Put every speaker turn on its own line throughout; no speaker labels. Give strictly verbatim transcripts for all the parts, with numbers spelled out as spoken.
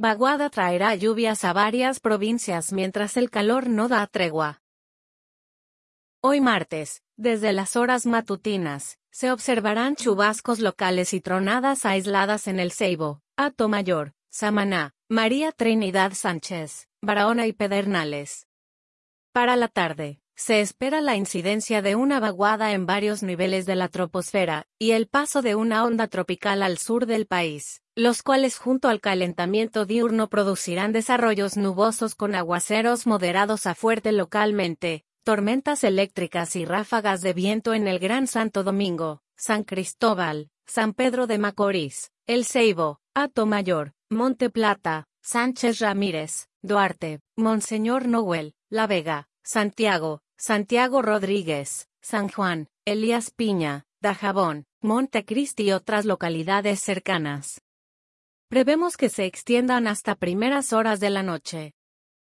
Vaguada traerá lluvias a varias provincias mientras el calor no da tregua. Hoy martes, desde las horas matutinas, se observarán chubascos locales y tronadas aisladas en El Ceibo, Hato-Mayor, Samaná, María Trinidad Sánchez, Barahona y Pedernales. Para la tarde, se espera la incidencia de una vaguada en varios niveles de la troposfera, y el paso de una onda tropical al sur del país, los cuales junto al calentamiento diurno producirán desarrollos nubosos con aguaceros moderados a fuerte localmente, tormentas eléctricas y ráfagas de viento en el Gran Santo Domingo, San Cristóbal, San Pedro de Macorís, El Ceibo, Hato-Mayor, Monte Plata, Sánchez Ramírez, Duarte, Monseñor Noel, La Vega, Santiago, Santiago Rodríguez, San Juan, Elías Piña, Dajabón, Montecristi y otras localidades cercanas. Prevemos que se extiendan hasta primeras horas de la noche.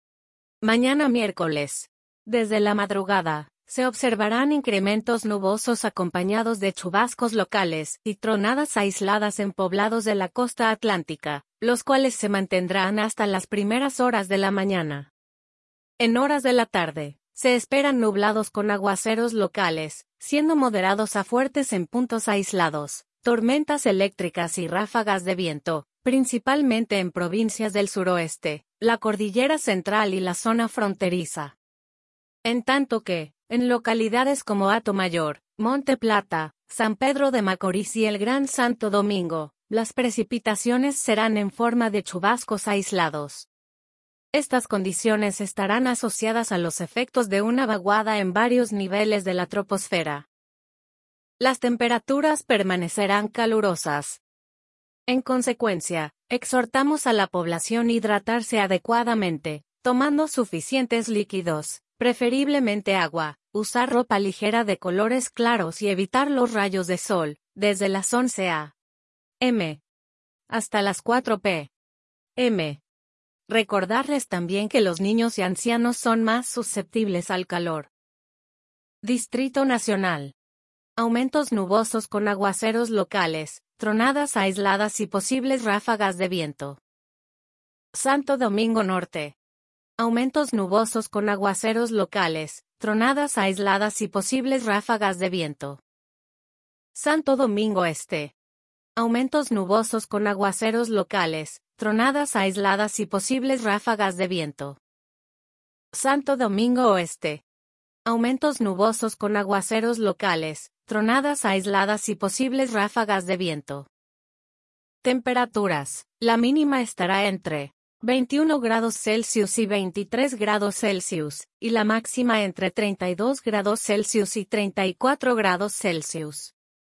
Mañana miércoles, desde la madrugada, se observarán incrementos nubosos acompañados de chubascos locales y tronadas aisladas en poblados de la costa atlántica, los cuales se mantendrán hasta las primeras horas de la mañana. En horas de la tarde, se esperan nublados con aguaceros locales, siendo moderados a fuertes en puntos aislados, tormentas eléctricas y ráfagas de viento, principalmente en provincias del suroeste, la cordillera central y la zona fronteriza. En tanto que, en localidades como Hato-Mayor, Monte Plata, San Pedro de Macorís y el Gran Santo Domingo, las precipitaciones serán en forma de chubascos aislados. Estas condiciones estarán asociadas a los efectos de una vaguada en varios niveles de la troposfera. Las temperaturas permanecerán calurosas. En consecuencia, exhortamos a la población a hidratarse adecuadamente, tomando suficientes líquidos, preferiblemente agua, usar ropa ligera de colores claros y evitar los rayos de sol, desde las once a eme hasta las cuatro pe eme. Recordarles también que los niños y ancianos son más susceptibles al calor. Distrito Nacional. Aumentos nubosos con aguaceros locales, tronadas aisladas y posibles ráfagas de viento. Santo Domingo Norte. Aumentos nubosos con aguaceros locales, tronadas aisladas y posibles ráfagas de viento. Santo Domingo Este. Aumentos nubosos con aguaceros locales, tronadas aisladas y posibles ráfagas de viento. Santo Domingo Oeste. Aumentos nubosos con aguaceros locales, tronadas aisladas y posibles ráfagas de viento. Temperaturas. La mínima estará entre veintiuno grados Celsius y veintitrés grados Celsius, y la máxima entre treinta y dos grados Celsius y treinta y cuatro grados Celsius.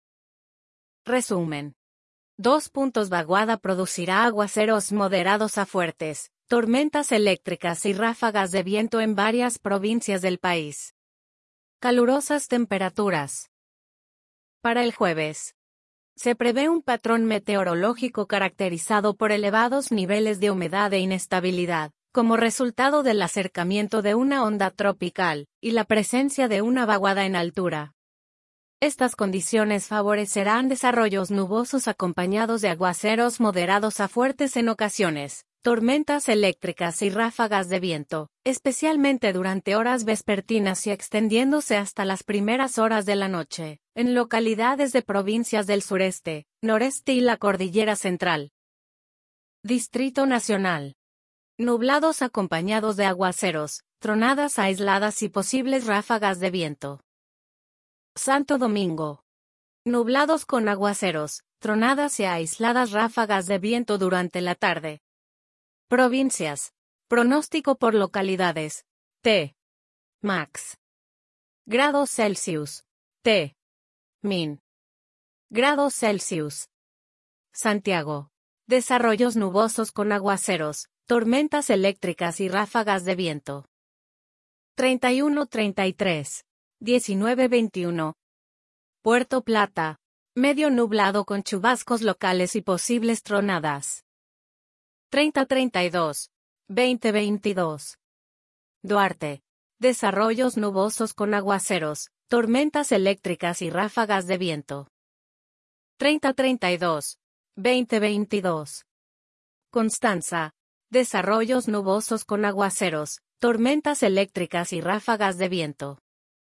Resumen. Dos puntos Vaguada producirá aguaceros moderados a fuertes, tormentas eléctricas y ráfagas de viento en varias provincias del país. Calurosas temperaturas. Para el jueves, se prevé un patrón meteorológico caracterizado por elevados niveles de humedad e inestabilidad, como resultado del acercamiento de una onda tropical y la presencia de una vaguada en altura. Estas condiciones favorecerán desarrollos nubosos acompañados de aguaceros moderados a fuertes en ocasiones, tormentas eléctricas y ráfagas de viento, especialmente durante horas vespertinas y extendiéndose hasta las primeras horas de la noche, en localidades de provincias del sureste, noreste y la cordillera central. Distrito Nacional. Nublados acompañados de aguaceros, tronadas aisladas y posibles ráfagas de viento. Santo Domingo. Nublados con aguaceros, tronadas y aisladas ráfagas de viento durante la tarde. Provincias. Pronóstico por localidades. T. Max. Grados Celsius. T. Min. Grados Celsius. Santiago. Desarrollos nubosos con aguaceros, tormentas eléctricas y ráfagas de viento. treinta y uno a treinta y tres. diecinueve a veintiuno. Puerto Plata. Medio nublado con chubascos locales y posibles tronadas. treinta a treinta y dos. veinte a veintidós. Duarte. Desarrollos nubosos con aguaceros, tormentas eléctricas y ráfagas de viento. treinta a treinta y dos. veinte a veintidós. Constanza. Desarrollos nubosos con aguaceros, tormentas eléctricas y ráfagas de viento.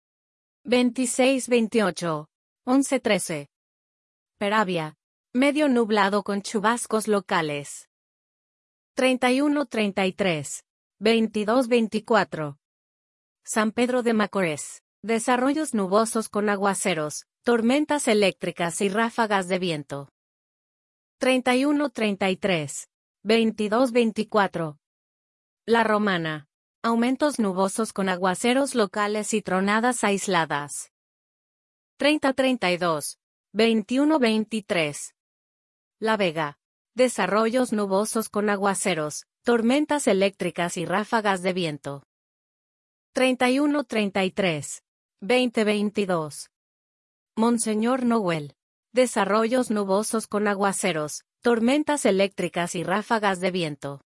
veintiséis veintiocho, once trece. Peravia. Medio nublado con chubascos locales. treinta y uno treinta y tres, veintidós veinticuatro. San Pedro de Macorís. Desarrollos nubosos con aguaceros, tormentas eléctricas y ráfagas de viento. treinta y uno treinta y tres, veintidós veinticuatro. La Romana. Aumentos nubosos con aguaceros locales y tronadas aisladas. treinta treinta y dos, veintiuno veintitrés. La Vega. Desarrollos nubosos con aguaceros, tormentas eléctricas y ráfagas de viento. treinta y uno treinta y tres, veinte veintidós. Monseñor Noel. Desarrollos nubosos con aguaceros, tormentas eléctricas y ráfagas de viento.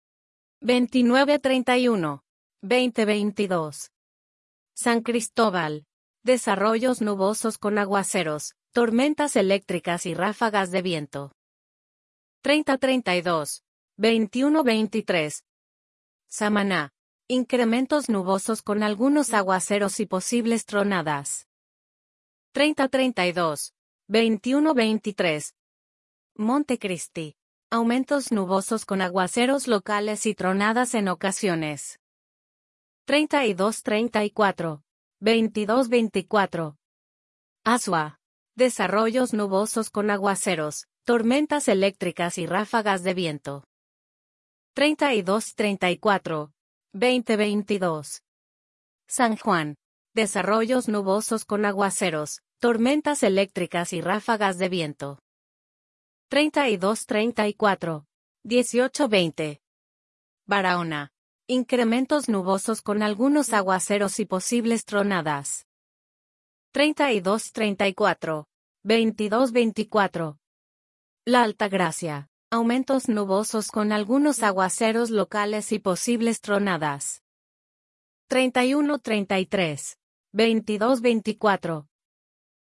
veintinueve treinta y uno, veinte veintidós. San Cristóbal. Desarrollos nubosos con aguaceros, tormentas eléctricas y ráfagas de viento. treinta treinta y dos, veintiuno veintitrés. Samaná. Incrementos nubosos con algunos aguaceros y posibles tronadas. treinta treinta y dos, veintiuno veintitrés. Montecristi. Aumentos nubosos con aguaceros locales y tronadas en ocasiones. treinta y dos treinta y cuatro, veintidós veinticuatro. Azua. Desarrollos nubosos con aguaceros, tormentas eléctricas y ráfagas de viento. treinta y dos treinta y cuatro, veinte veintidós. San Juan. Desarrollos nubosos con aguaceros, tormentas eléctricas y ráfagas de viento. treinta y dos treinta y cuatro, dieciocho veinte. Barahona. Incrementos nubosos con algunos aguaceros y posibles tronadas. treinta y dos treinta y cuatro, veintidós veinticuatro. La Altagracia. Aumentos nubosos con algunos aguaceros locales y posibles tronadas. treinta y uno treinta y tres, veintidós veinticuatro.